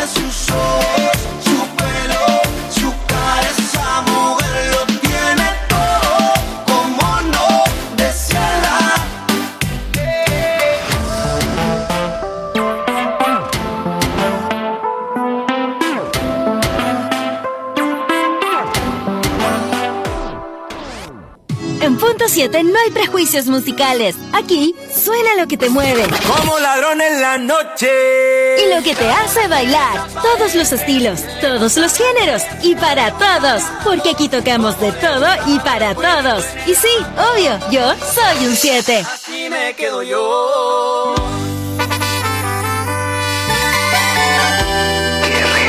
sus ojos, su pelo, su cara, esa mujer lo tiene todo. ¿Cómo no desearla? En Punto 7 no hay prejuicios musicales. Aquí suena lo que te mueve. Como ladrón en la noche. Y lo que te hace bailar. Todos los estilos, todos los géneros. Y para todos. Porque aquí tocamos de todo y para todos. Y sí, obvio, yo soy un 7. Así me quedo yo.